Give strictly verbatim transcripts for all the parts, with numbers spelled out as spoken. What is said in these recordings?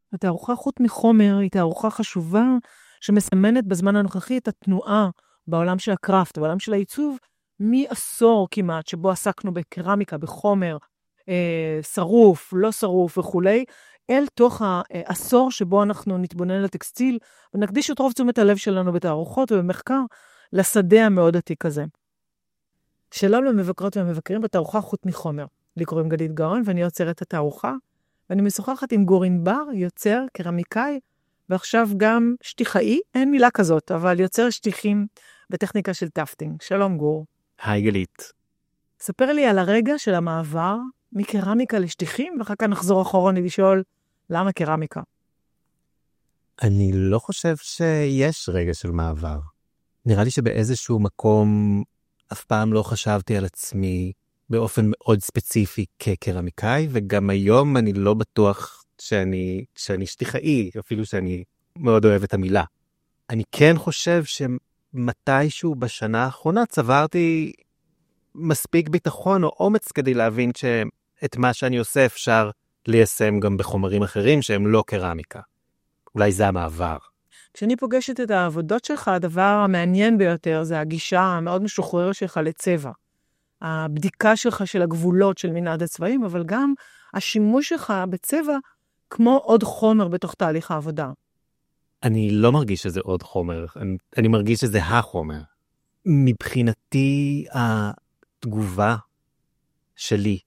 התערוכה חוט מחומר היא תערוכה חשובה שמסמנת בזמן הנוכחי את התנועה בעולם של הקראפט, בעולם של העיצוב, מעשור כמעט, שבו עסקנו בקרמיקה, בחומר, אה, שרוף, לא שרוף וכולי, אל תוך העשור שבו אנחנו נתבונן לטקסטיל, ונקדיש את רוב תשומת הלב שלנו בתערוכות ובמחקר לשדה המאוד עתיק הזה. שלום למבקרות והמבקרים בתערוכה חוט מחומר. לי קוראים גלית גאון ואני יוצרת את התערוכה, ואני משוחחת עם גור ענבר, יוצר, קרמיקאי, ועכשיו גם שטיחאי, אין מילה כזאת, אבל יוצר שטיחים בטכניקה של טפטינג. שלום גור. היי גלית. ספר לי על הרגע של המעבר מקרמיקה לשטיחים, ואחר כך נחזור אחרוני לשאול למה קרמיקה. אני לא חושב שיש רגע של מעבר. נראה לי שבאיזשהו מקום אף פעם לא חשבתי על עצמי באופן מאוד ספציפי כקרמיקאי, וגם היום אני לא בטוח שאני, שאני שטיחאי, אפילו שאני מאוד אוהב את המילה. אני כן חושב שמתישהו בשנה האחרונה צברתי מספיק ביטחון או אומץ כדי להבין שאת מה שאני עושה אפשר ליישם גם בחומרים אחרים שהם לא קרמיקה. אולי זה המעבר. כשאני פוגשת את העבודות שלך, הדבר המעניין ביותר זה הגישה המאוד משוחררת שלך לצבע. הבדיקה שלך של הגבולות של מנעד הצבעים, אבל גם השימוש שלך בצבע כמו עוד חומר בתוך תהליך העבודה. אני לא מרגיש שזה עוד חומר, אני, אני מרגיש שזה החומר. מבחינתי התגובה שלי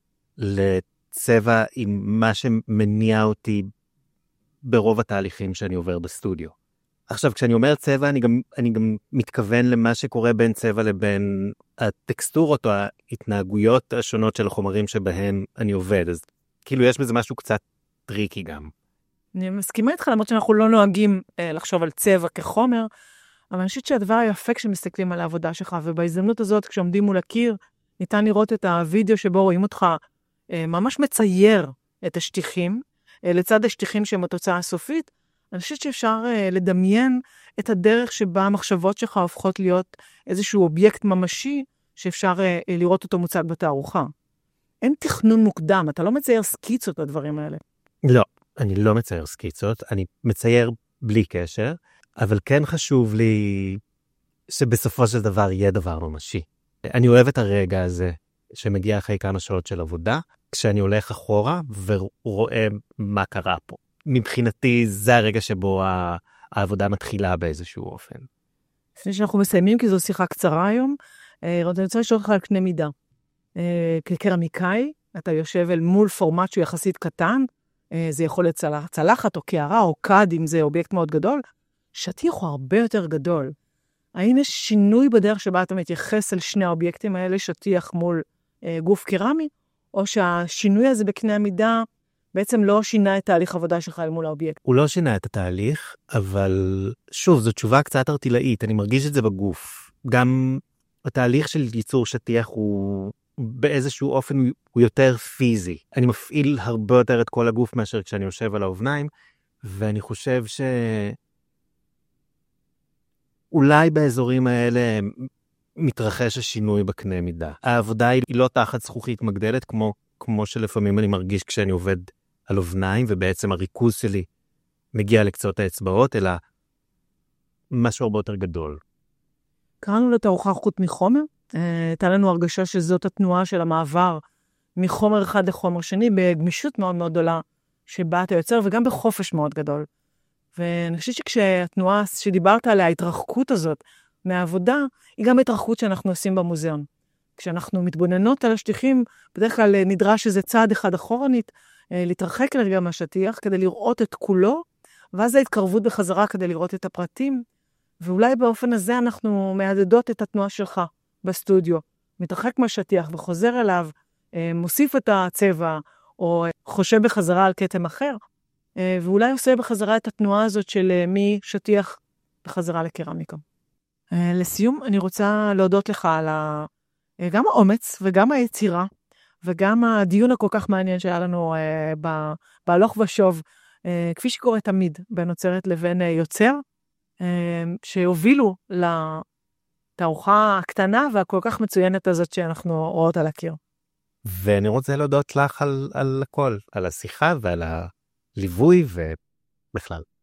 לצבע עם מה שמניע אותי ברוב התהליכים שאני עובר בסטודיו. עכשיו, כשאני אומר צבע, אני גם, אני גם מתכוון למה שקורה בין צבע לבין הטקסטורות או ההתנהגויות השונות של החומרים שבהם אני עובד. אז כאילו יש בזה משהו קצת טריקי גם. אני מסכימה איתך, למרות שאנחנו לא נוהגים אה, לחשוב על צבע כחומר, אבל אני חושבת שהדבר היפה כשמסתכלים על העבודה שלך, ובהזדמנות הזאת, כשעומדים מול הקיר, ניתן לראות את הוידאו שבו רואים אותך אה, ממש מצייר את השטיחים, אה, לצד השטיחים שהם התוצאה הסופית. אני חושבת שאפשר אה, לדמיין את הדרך שבה המחשבות שלך הופכות להיות איזשהו אובייקט ממשי, שאפשר אה, לראות אותו מוצג בתערוכה. אין תכנון מוקדם, אתה לא מצייר סקיצות לדברים האלה. לא, אני לא מצייר סקיצות, אני מצייר בלי קשר, אבל כן חשוב לי שבסופו של דבר יהיה דבר ממשי. אני אוהב את הרגע הזה שמגיע אחרי כמה שעות של עבודה, כשאני הולך אחורה ורואה מה קרה פה. מבחינתי זה הרגע שבו העבודה מתחילה באיזשהו אופן. לפני שאנחנו מסיימים, כי זו שיחה קצרה היום, אני רוצה לשאול אותך על קנה מידה. כקרמיקאי, אתה יושב אל מול פורמט שהוא יחסית קטן, זה יכול להיות צלח, צלחת או קערה או קד, אם זה אובייקט מאוד גדול, שטיח הוא הרבה יותר גדול. האם יש שינוי בדרך שבה אתה מתייחס אל שני האובייקטים האלה, שטיח מול אה, גוף קרמי, או שהשינוי הזה בקנה המידה בעצם לא שינה את תהליך העבודה שלך אל מול האובייקט? הוא לא שינה את התהליך, אבל שוב, זו תשובה קצת ארטילאית, אני מרגיש את זה בגוף. גם התהליך של ייצור שטיח הוא באיזשהו אופן הוא יותר פיזי. אני מפעיל הרבה יותר את כל הגוף מאשר כשאני יושב על האובניים, ואני חושב ש... אולי באזורים האלה מתרחש השינוי בקנה מידה. העבודה היא לא תחת זכוכית מגדלת, כמו, כמו שלפעמים אני מרגיש כשאני עובד על אובניים, ובעצם הריכוז שלי מגיע לקצות האצבעות, אלא משהו הרבה יותר גדול. קראנו לתערוכה חוט מחומר. הייתה לנו הרגשה שזאת התנועה של המעבר מחומר אחד לחומר שני, בגמישות מאוד מאוד גדולה שבה אתה יוצר, וגם בחופש מאוד גדול. ואני חושבת שכשהתנועה שדיברת עליה, ההתרחקות הזאת מהעבודה, היא גם התרחקות שאנחנו עושים במוזיאון. כשאנחנו מתבוננות על השטיחים, בדרך כלל נדרש איזה צעד אחד אחורנית, להתרחק לרגע מהשטיח כדי לראות את כולו, ואז ההתקרבות בחזרה כדי לראות את הפרטים, ואולי באופן הזה אנחנו מעדדות את התנועה שלך בסטודיו. מתרחק מהשטיח וחוזר אליו, מוסיף את הצבע, או חושב בחזרה על קטם אחר, ואולי עושה בחזרה את התנועה הזאת של משטיח בחזרה לקרמיקה. לסיום, אני רוצה להודות לך על גם האומץ וגם היצירה, וגם הדיון הכל כך מעניין שהיה לנו בהלוך ושוב, כפי שקורה תמיד בין אוצרת לבין יוצר, שהובילו לתערוכה הקטנה והכל כך מצוינת הזאת שאנחנו רואות על הקיר. ואני רוצה להודות לך על, על הכל, על השיחה ועל ה... ליווי בכלל.